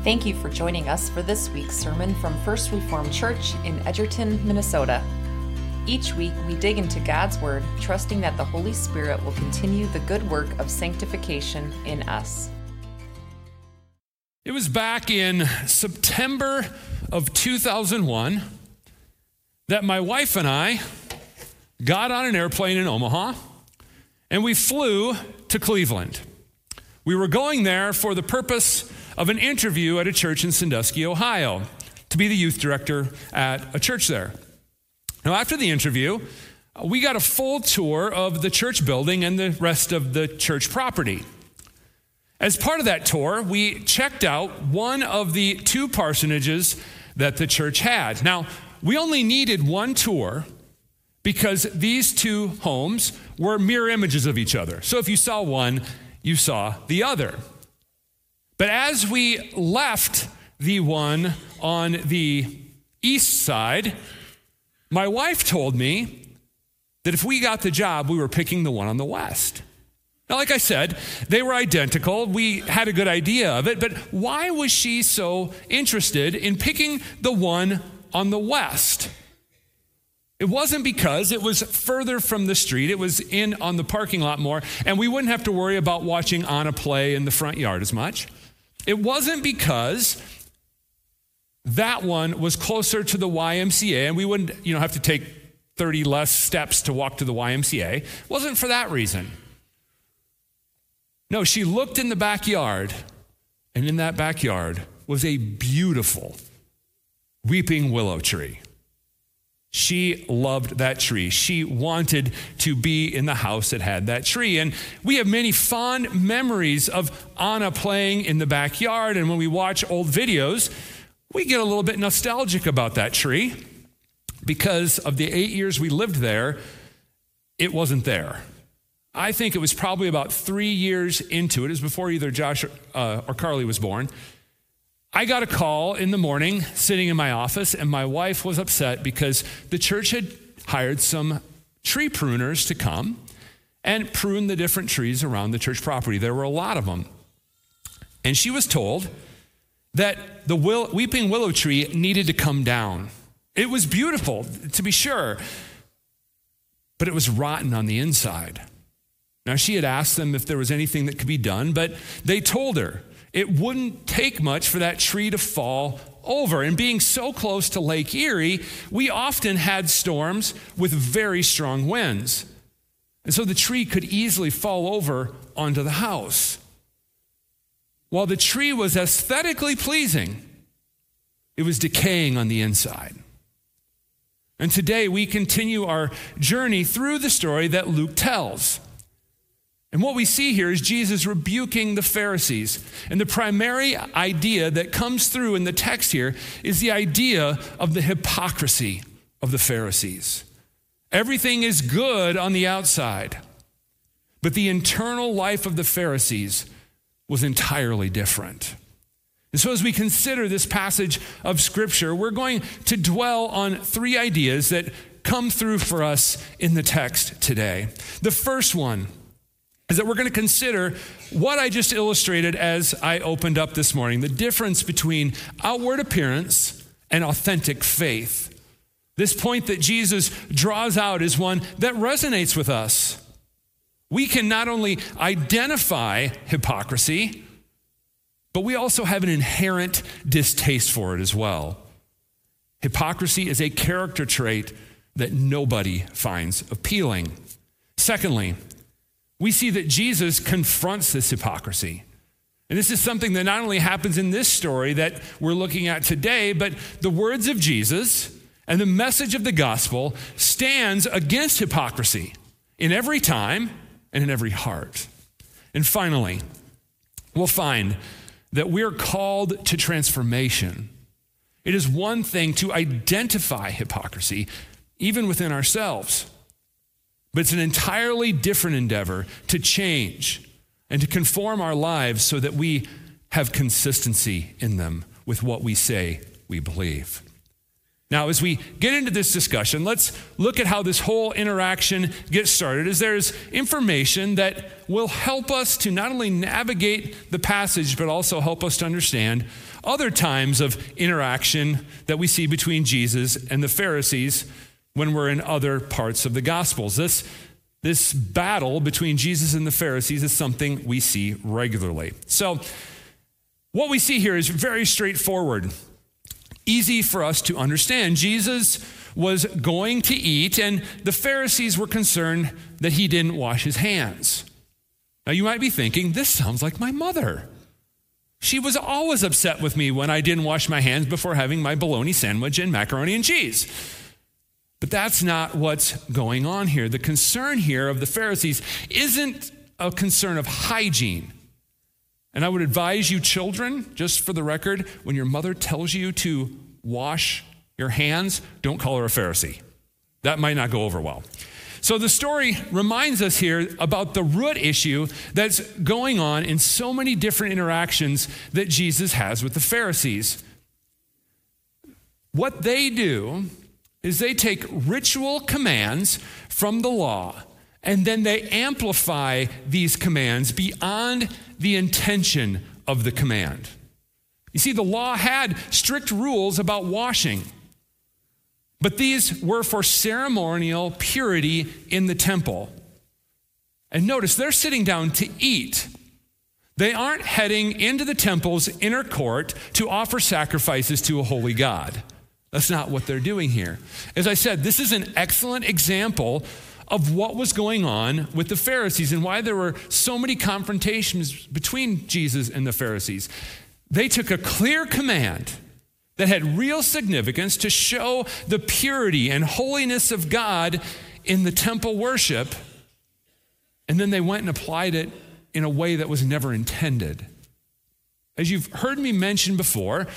Thank you for joining us for this week's sermon from First Reformed Church in Edgerton, Minnesota. Each week, we dig into God's Word, trusting that the Holy Spirit will continue the good work of sanctification in us. It was back in September of 2001 that my wife and I got on an airplane in Omaha, and we flew to Cleveland. We were going there for the purpose of an interview at a church in Sandusky, Ohio, to be the youth director at a church there. Now, after the interview, we got a full tour of the church building and the rest of the church property. As part of that tour, we checked out one of the two parsonages that the church had. Now, we only needed one tour because these two homes were mirror images of each other. So if you saw one, you saw the other. But as we left the one on the east side, my wife told me that if we got the job, we were picking the one on the west. Now, like I said, they were identical. We had a good idea of it, but why was she so interested in picking the one on the west? It wasn't because it was further from the street. It was in on the parking lot more, and we wouldn't have to worry about watching Anna play in the front yard as much. It wasn't because that one was closer to the YMCA, and we wouldn't, have to take 30 less steps to walk to the YMCA. It wasn't for that reason. No, she looked in the backyard, and in that backyard was a beautiful weeping willow tree. She loved that tree. She wanted to be in the house that had that tree. And we have many fond memories of Anna playing in the backyard. And when we watch old videos, we get a little bit nostalgic about that tree. Because of the 8 years we lived there, it wasn't there. I think it was probably about 3 years into it. It was before either Josh or Carly was born. I got a call in the morning sitting in my office, and my wife was upset because the church had hired some tree pruners to come and prune the different trees around the church property. There were a lot of them. And she was told that the weeping willow tree needed to come down. It was beautiful, to be sure, but it was rotten on the inside. Now, she had asked them if there was anything that could be done, but they told her it wouldn't take much for that tree to fall over. And being so close to Lake Erie, we often had storms with very strong winds. And so the tree could easily fall over onto the house. While the tree was aesthetically pleasing, it was decaying on the inside. And today we continue our journey through the story that Luke tells. And what we see here is Jesus rebuking the Pharisees. And the primary idea that comes through in the text here is the idea of the hypocrisy of the Pharisees. Everything is good on the outside, but the internal life of the Pharisees was entirely different. And so as we consider this passage of Scripture, we're going to dwell on three ideas that come through for us in the text today. The first one is that we're going to consider what I just illustrated as I opened up this morning, the difference between outward appearance and authentic faith. This point that Jesus draws out is one that resonates with us. We can not only identify hypocrisy, but we also have an inherent distaste for it as well. Hypocrisy is a character trait that nobody finds appealing. Secondly, we see that Jesus confronts this hypocrisy. And this is something that not only happens in this story that we're looking at today, but the words of Jesus and the message of the gospel stands against hypocrisy in every time and in every heart. And finally, we'll find that we're called to transformation. It is one thing to identify hypocrisy, even within ourselves. But it's an entirely different endeavor to change and to conform our lives so that we have consistency in them with what we say we believe. Now, as we get into this discussion, let's look at how this whole interaction gets started, as there's information that will help us to not only navigate the passage, but also help us to understand other times of interaction that we see between Jesus and the Pharisees when we're in other parts of the Gospels. This battle between Jesus and the Pharisees is something we see regularly. So what we see here is very straightforward. Easy for us to understand. Jesus was going to eat, and the Pharisees were concerned that he didn't wash his hands. Now, you might be thinking, this sounds like my mother. She was always upset with me when I didn't wash my hands before having my bologna sandwich and macaroni and cheese. But that's not what's going on here. The concern here of the Pharisees isn't a concern of hygiene. And I would advise you, children, just for the record, when your mother tells you to wash your hands, don't call her a Pharisee. That might not go over well. So the story reminds us here about the root issue that's going on in so many different interactions that Jesus has with the Pharisees. What they do is they take ritual commands from the law, and then they amplify these commands beyond the intention of the command. You see, the law had strict rules about washing, but these were for ceremonial purity in the temple. And notice, they're sitting down to eat. They aren't heading into the temple's inner court to offer sacrifices to a holy God. That's not what they're doing here. As I said, this is an excellent example of what was going on with the Pharisees and why there were so many confrontations between Jesus and the Pharisees. They took a clear command that had real significance to show the purity and holiness of God in the temple worship, and then they went and applied it in a way that was never intended. As you've heard me mention before,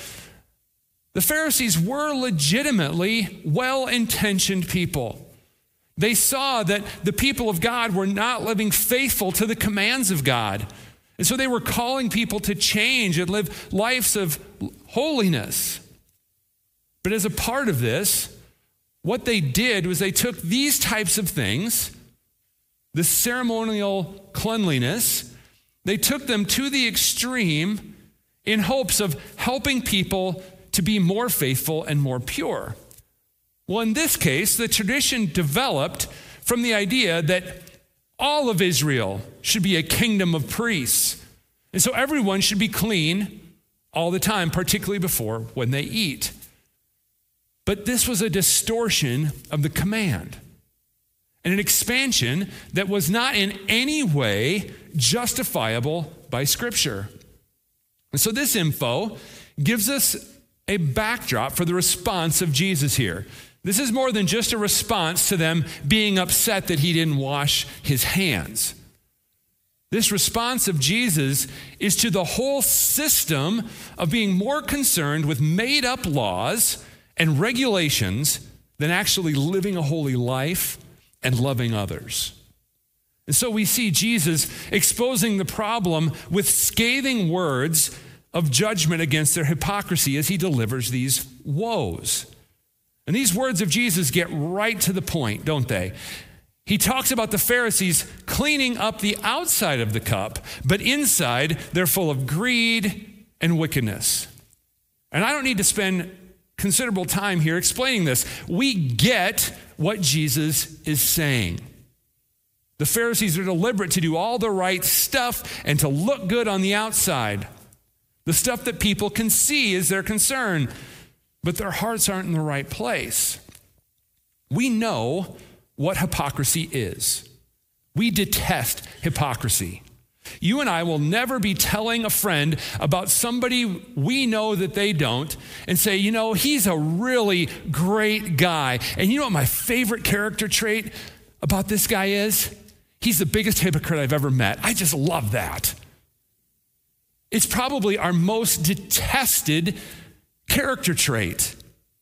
the Pharisees were legitimately well-intentioned people. They saw that the people of God were not living faithful to the commands of God. And so they were calling people to change and live lives of holiness. But as a part of this, what they did was they took these types of things, the ceremonial cleanliness, they took them to the extreme in hopes of helping people to be more faithful and more pure. Well, in this case, the tradition developed from the idea that all of Israel should be a kingdom of priests. And so everyone should be clean all the time, particularly before when they eat. But this was a distortion of the command and an expansion that was not in any way justifiable by Scripture. And so this info gives us a backdrop for the response of Jesus here. This is more than just a response to them being upset that he didn't wash his hands. This response of Jesus is to the whole system of being more concerned with made-up laws and regulations than actually living a holy life and loving others. And so we see Jesus exposing the problem with scathing words of judgment against their hypocrisy as he delivers these woes. And these words of Jesus get right to the point, don't they? He talks about the Pharisees cleaning up the outside of the cup, but inside they're full of greed and wickedness. And I don't need to spend considerable time here explaining this. We get what Jesus is saying. The Pharisees are deliberate to do all the right stuff and to look good on the outside. The stuff that people can see is their concern, but their hearts aren't in the right place. We know what hypocrisy is. We detest hypocrisy. You and I will never be telling a friend about somebody we know that they don't and say, you know, he's a really great guy. And you know what my favorite character trait about this guy is? He's the biggest hypocrite I've ever met. I just love that. It's probably our most detested character trait.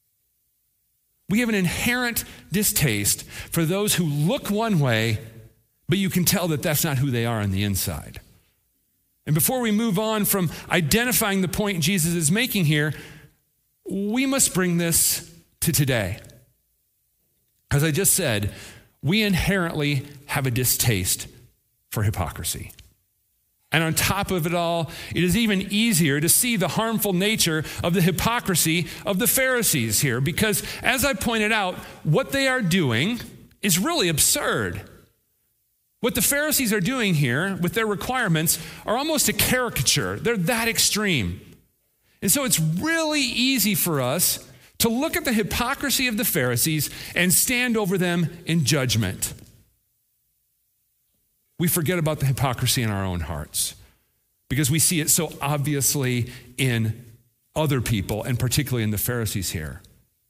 We have an inherent distaste for those who look one way, but you can tell that that's not who they are on the inside. And before we move on from identifying the point Jesus is making here, we must bring this to today. As I just said, we inherently have a distaste for hypocrisy. And on top of it all, it is even easier to see the harmful nature of the hypocrisy of the Pharisees here, because as I pointed out, what they are doing is really absurd. What the Pharisees are doing here with their requirements are almost a caricature. They're that extreme. And so it's really easy for us to look at the hypocrisy of the Pharisees and stand over them in judgment. We forget about the hypocrisy in our own hearts because we see it so obviously in other people, and particularly in the Pharisees here.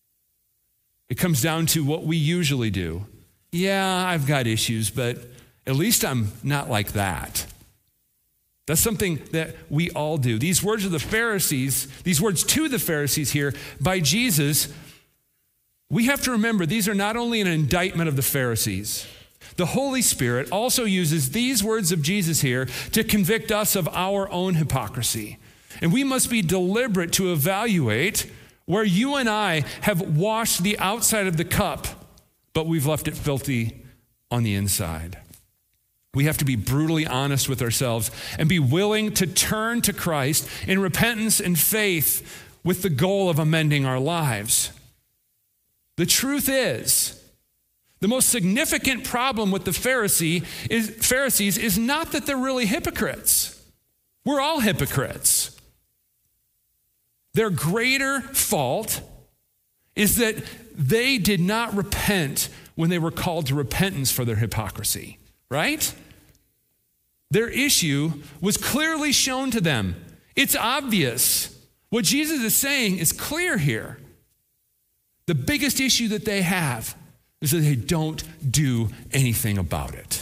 It comes down to what we usually do. Yeah, I've got issues, but at least I'm not like that. That's something that we all do. These words of the Pharisees, these words to the Pharisees here by Jesus, we have to remember these are not only an indictment of the Pharisees. The Holy Spirit also uses these words of Jesus here to convict us of our own hypocrisy. And we must be deliberate to evaluate where you and I have washed the outside of the cup, but we've left it filthy on the inside. We have to be brutally honest with ourselves and be willing to turn to Christ in repentance and faith with the goal of amending our lives. The truth is, the most significant problem with the Pharisees is not that they're really hypocrites. We're all hypocrites. Their greater fault is that they did not repent when they were called to repentance for their hypocrisy, right? Their issue was clearly shown to them. It's obvious. What Jesus is saying is clear here. The biggest issue that they have is that they don't do anything about it.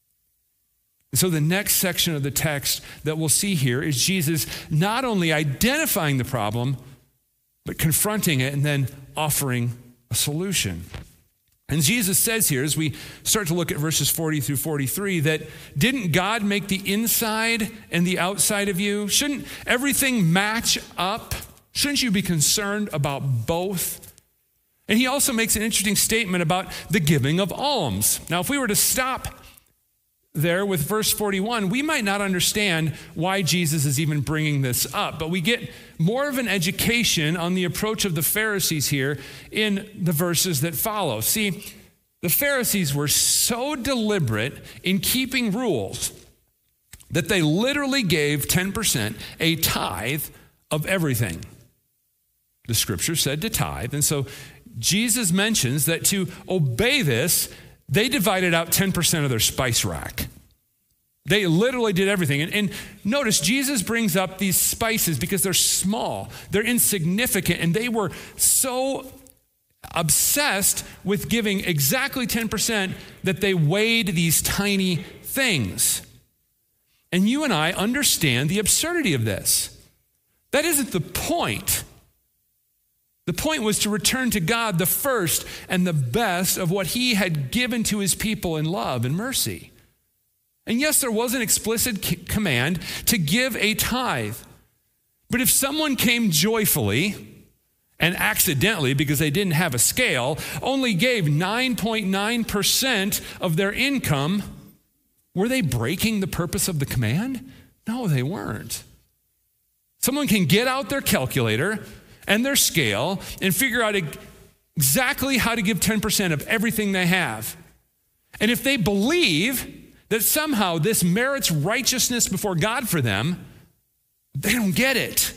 And so the next section of the text that we'll see here is Jesus not only identifying the problem, but confronting it and then offering a solution. And Jesus says here, as we start to look at verses 40 through 43, that didn't God make the inside and the outside of you? Shouldn't everything match up? Shouldn't you be concerned about both? And he also makes an interesting statement about the giving of alms. Now, if we were to stop there with verse 41, we might not understand why Jesus is even bringing this up, but we get more of an education on the approach of the Pharisees here in the verses that follow. See, the Pharisees were so deliberate in keeping rules that they literally gave 10%, a tithe of everything. The scripture said to tithe, and so Jesus mentions that to obey this, they divided out 10% of their spice rack. They literally did everything. And notice, Jesus brings up these spices because they're small, they're insignificant, and they were so obsessed with giving exactly 10% that they weighed these tiny things. And you and I understand the absurdity of this. That isn't the point. The point was to return to God the first and the best of what he had given to his people in love and mercy. And yes, there was an explicit command to give a tithe. But if someone came joyfully and accidentally, because they didn't have a scale, only gave 9.9% of their income, were they breaking the purpose of the command? No, they weren't. Someone can get out their calculator and their scale and figure out exactly how to give 10% of everything they have. And if they believe that somehow this merits righteousness before God for them, they don't get it.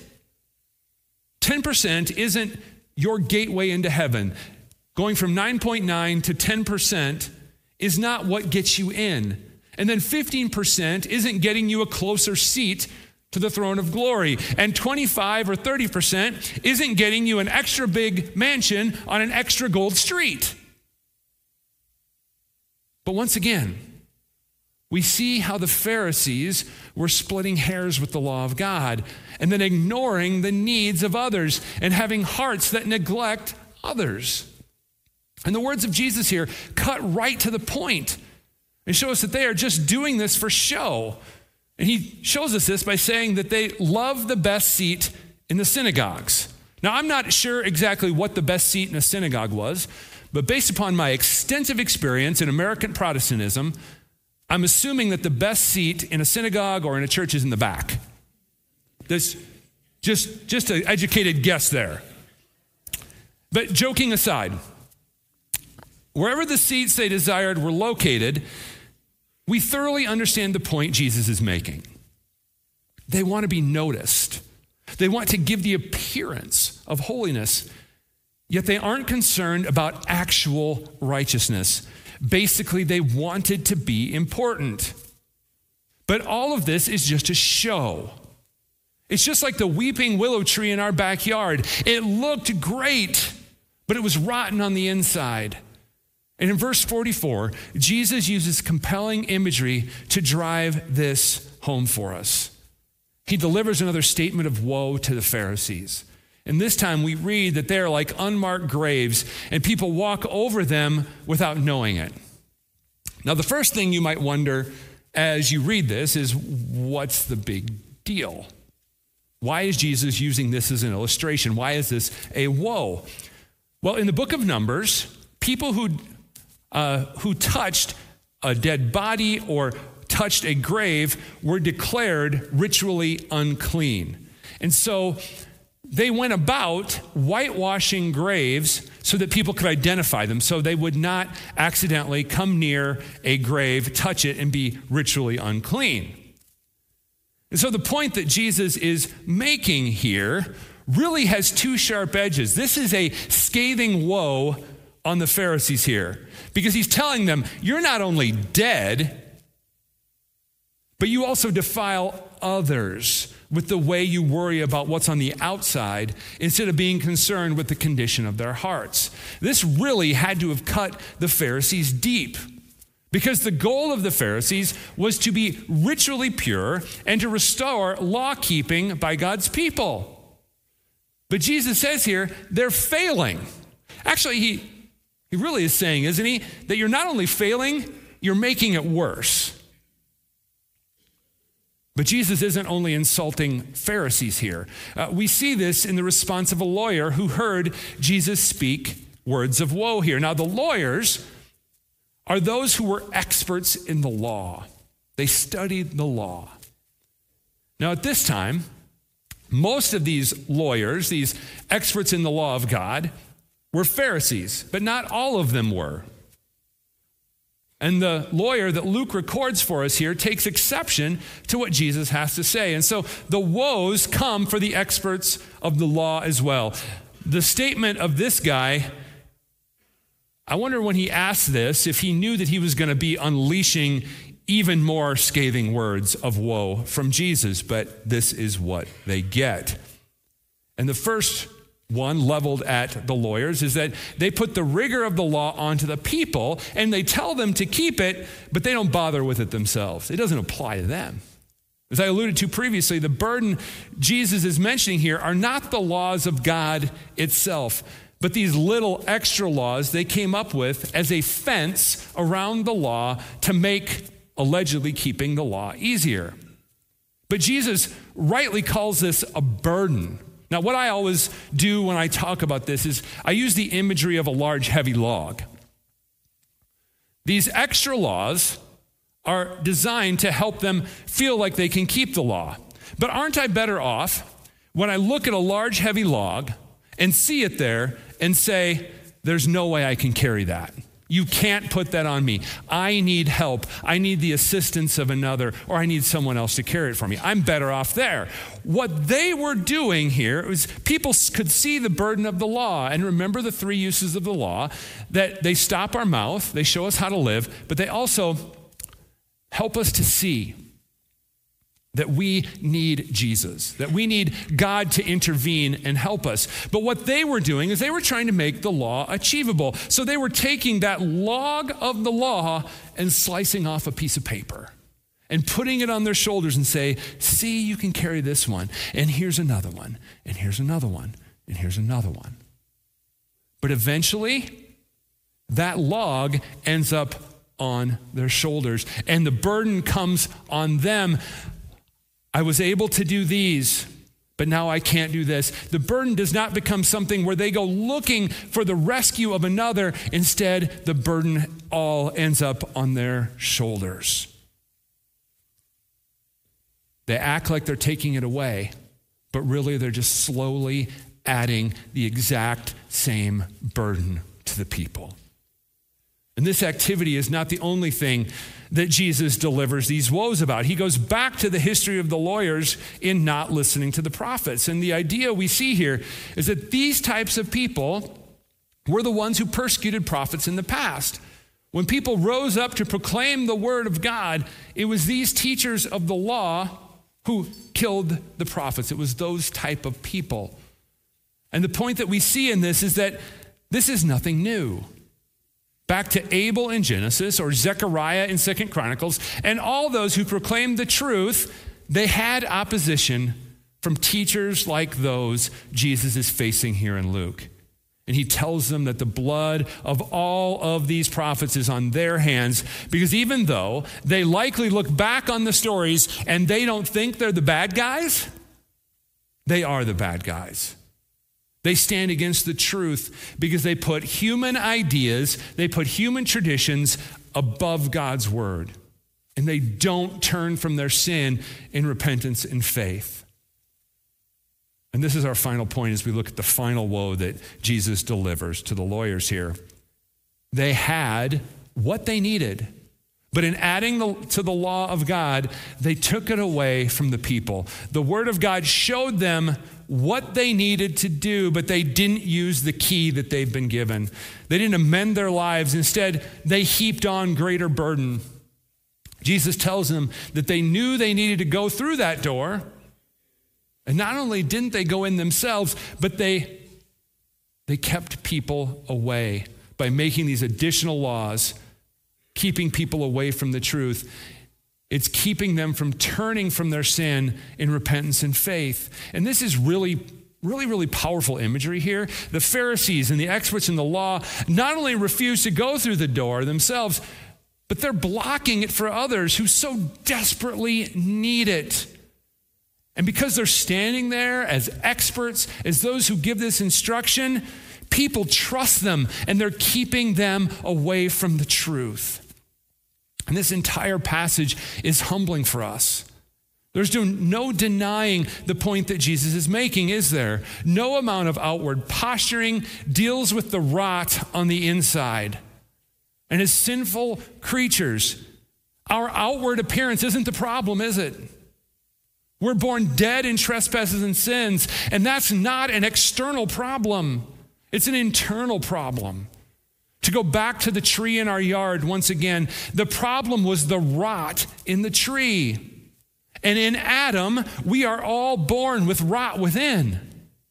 10% isn't your gateway into heaven. Going from 9.9 to 10% is not what gets you in. And then 15% isn't getting you a closer seat to the throne of glory. And 25 or 30% isn't getting you an extra big mansion on an extra gold street. But once again, we see how the Pharisees were splitting hairs with the law of God and then ignoring the needs of others and having hearts that neglect others. And the words of Jesus here cut right to the point and show us that they are just doing this for show. And he shows us this by saying that they love the best seat in the synagogues. Now, I'm not sure exactly what the best seat in a synagogue was, but based upon my extensive experience in American Protestantism, I'm assuming that the best seat in a synagogue or in a church is in the back. This just an educated guess there. But joking aside, wherever the seats they desired were located, we thoroughly understand the point Jesus is making. They want to be noticed. They want to give the appearance of holiness, yet they aren't concerned about actual righteousness. Basically, they wanted to be important. But all of this is just a show. It's just like the weeping willow tree in our backyard. It looked great, but it was rotten on the inside. And in verse 44, Jesus uses compelling imagery to drive this home for us. He delivers another statement of woe to the Pharisees. And this time we read that they're like unmarked graves and people walk over them without knowing it. Now, the first thing you might wonder as you read this is, what's the big deal? Why is Jesus using this as an illustration? Why is this a woe? Well, in the book of Numbers, people who touched a dead body or touched a grave were declared ritually unclean. And so they went about whitewashing graves so that people could identify them, so they would not accidentally come near a grave, touch it, and be ritually unclean. And so the point that Jesus is making here really has two sharp edges. This is a scathing woe on the Pharisees here, because he's telling them, you're not only dead, but you also defile others with the way you worry about what's on the outside instead of being concerned with the condition of their hearts. This really had to have cut the Pharisees deep, because the goal of the Pharisees was to be ritually pure and to restore law-keeping by God's people. But Jesus says here, they're failing. Actually, he really is saying, isn't he, that you're not only failing, you're making it worse. But Jesus isn't only insulting Pharisees here. We see this in the response of a lawyer who heard Jesus speak words of woe here. Now, the lawyers are those who were experts in the law. They studied the law. Now, at this time, most of these lawyers, these experts in the law of God, were Pharisees, but not all of them were. And the lawyer that Luke records for us here takes exception to what Jesus has to say. And so the woes come for the experts of the law as well. The statement of this guy, I wonder when he asked this, if he knew that he was going to be unleashing even more scathing words of woe from Jesus, but this is what they get. And the first one leveled at the lawyers is that they put the rigor of the law onto the people and they tell them to keep it, but they don't bother with it themselves. It doesn't apply to them. As I alluded to previously, the burden Jesus is mentioning here are not the laws of God itself, but these little extra laws they came up with as a fence around the law to make allegedly keeping the law easier. But Jesus rightly calls this a burden. Now, what I always do when I talk about this is I use the imagery of a large, heavy log. These extra laws are designed to help them feel like they can keep the law. But aren't I better off when I look at a large, heavy log and see it there and say, there's no way I can carry that. You can't put that on me. I need help. I need the assistance of another, or I need someone else to carry it for me. I'm better off there. What they were doing here was people could see the burden of the law. And remember the three uses of the law, that they stop our mouth, they show us how to live, but they also help us to see that we need Jesus, that we need God to intervene and help us. But what they were doing is they were trying to make the law achievable. So they were taking that log of the law and slicing off a piece of paper and putting it on their shoulders and say, see, you can carry this one, and here's another one, and here's another one, and here's another one. But eventually, that log ends up on their shoulders, and the burden comes on them. I was able to do these, but now I can't do this. The burden does not become something where they go looking for the rescue of another. Instead, the burden all ends up on their shoulders. They act like they're taking it away, but really they're just slowly adding the exact same burden to the people. And this activity is not the only thing that Jesus delivers these woes about. He goes back to the history of the lawyers in not listening to the prophets. And the idea we see here is that these types of people were the ones who persecuted prophets in the past. When people rose up to proclaim the word of God, it was these teachers of the law who killed the prophets. It was those type of people. And the point that we see in this is that this is nothing new. Back to Abel in Genesis or Zechariah in 2 Chronicles, and all those who proclaimed the truth, they had opposition from teachers like those Jesus is facing here in Luke. And he tells them that the blood of all of these prophets is on their hands, because even though they likely look back on the stories and they don't think they're the bad guys, they are the bad guys. They stand against the truth because they put human ideas, they put human traditions above God's word. And they don't turn from their sin in repentance and faith. And this is our final point as we look at the final woe that Jesus delivers to the lawyers here. They had what they needed, but in adding to the law of God, they took it away from the people. The word of God showed them what they needed to do, but they didn't use the key that they've been given. They didn't amend their lives. Instead, they heaped on greater burden. Jesus tells them that they knew they needed to go through that door. And not only didn't they go in themselves, but they kept people away by making these additional laws, keeping people away from the truth. It's keeping them from turning from their sin in repentance and faith. And this is really powerful imagery here. The Pharisees and the experts in the law not only refuse to go through the door themselves, but they're blocking it for others who so desperately need it. And because they're standing there as experts, as those who give this instruction, people trust them and they're keeping them away from the truth. And this entire passage is humbling for us. There's no denying the point that Jesus is making, is there? No amount of outward posturing deals with the rot on the inside. And as sinful creatures, our outward appearance isn't the problem, is it? We're born dead in trespasses and sins, and that's not an external problem. It's an internal problem. To go back to the tree in our yard once again, the problem was the rot in the tree. And in Adam, we are all born with rot within.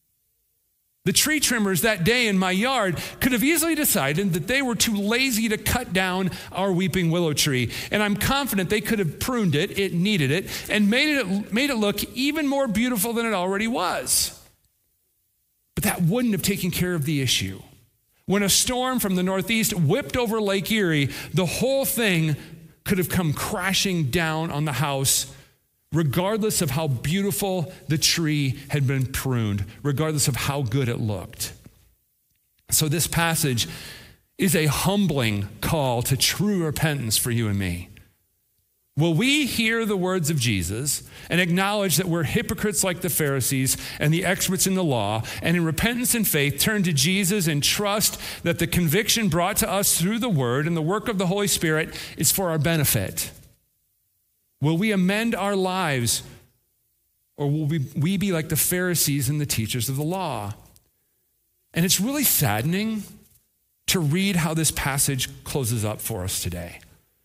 The tree trimmers that day in my yard could have easily decided that they were too lazy to cut down our weeping willow tree. And I'm confident they could have pruned it needed it, and made it look even more beautiful than it already was. But that wouldn't have taken care of the issue. When a storm from the northeast whipped over Lake Erie, the whole thing could have come crashing down on the house, regardless of how beautiful the tree had been pruned, regardless of how good it looked. So this passage is a humbling call to true repentance for you and me. Will we hear the words of Jesus and acknowledge that we're hypocrites like the Pharisees and the experts in the law, and in repentance and faith turn to Jesus and trust that the conviction brought to us through the word and the work of the Holy Spirit is for our benefit? Will we amend our lives, or will we be like the Pharisees and the teachers of the law? And it's really saddening to read how this passage closes up for us today.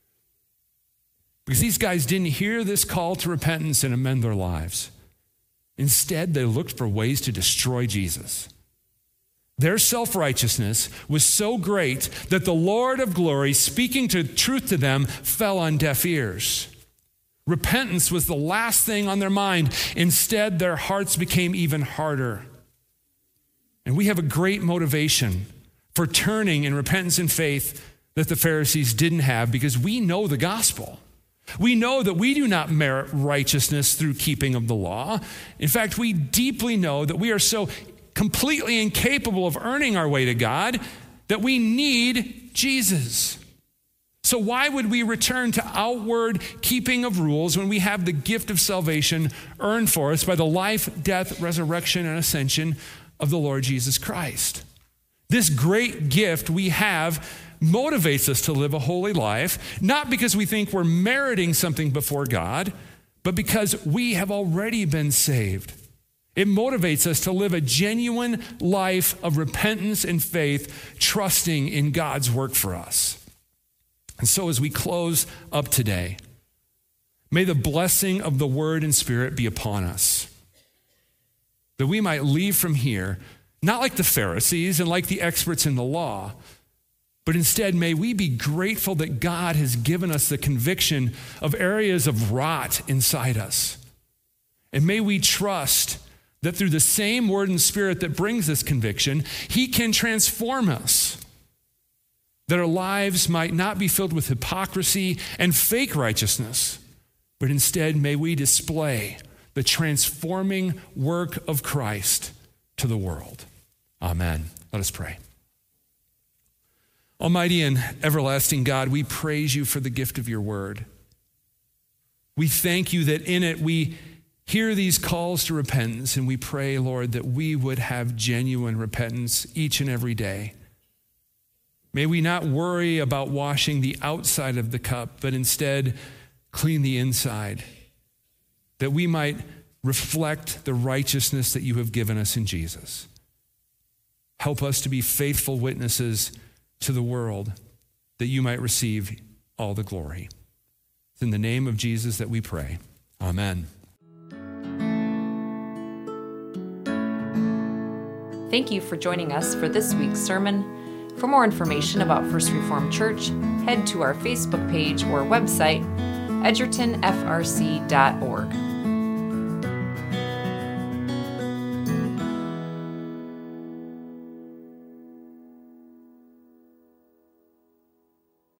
Because these guys didn't hear this call to repentance and amend their lives. Instead, they looked for ways to destroy Jesus. Their self-righteousness was so great that the Lord of glory, speaking truth to them, fell on deaf ears. Repentance was the last thing on their mind. Instead, their hearts became even harder. And we have a great motivation for turning in repentance and faith that the Pharisees didn't have, because we know the gospel. We know that we do not merit righteousness through keeping of the law. In fact, we deeply know that we are so completely incapable of earning our way to God that we need Jesus. So why would we return to outward keeping of rules when we have the gift of salvation earned for us by the life, death, resurrection, and ascension of the Lord Jesus Christ? This great gift we have motivates us to live a holy life, not because we think we're meriting something before God, but because we have already been saved. It motivates us to live a genuine life of repentance and faith, trusting in God's work for us. And so as we close up today, may the blessing of the Word and Spirit be upon us, that we might leave from here, not like the Pharisees and like the experts in the law, but instead may we be grateful that God has given us the conviction of areas of rot inside us. And may we trust that through the same Word and Spirit that brings this conviction, He can transform us, that our lives might not be filled with hypocrisy and fake righteousness, but instead may we display the transforming work of Christ to the world. Amen. Let us pray. Almighty and everlasting God, we praise you for the gift of your word. We thank you that in it we hear these calls to repentance, and we pray, Lord, that we would have genuine repentance each and every day. May we not worry about washing the outside of the cup, but instead clean the inside, that we might reflect the righteousness that you have given us in Jesus. Help us to be faithful witnesses to the world, that you might receive all the glory. It's in the name of Jesus that we pray. Amen. Thank you for joining us for this week's sermon. For more information about First Reformed Church, head to our Facebook page or website, edgertonfrc.org.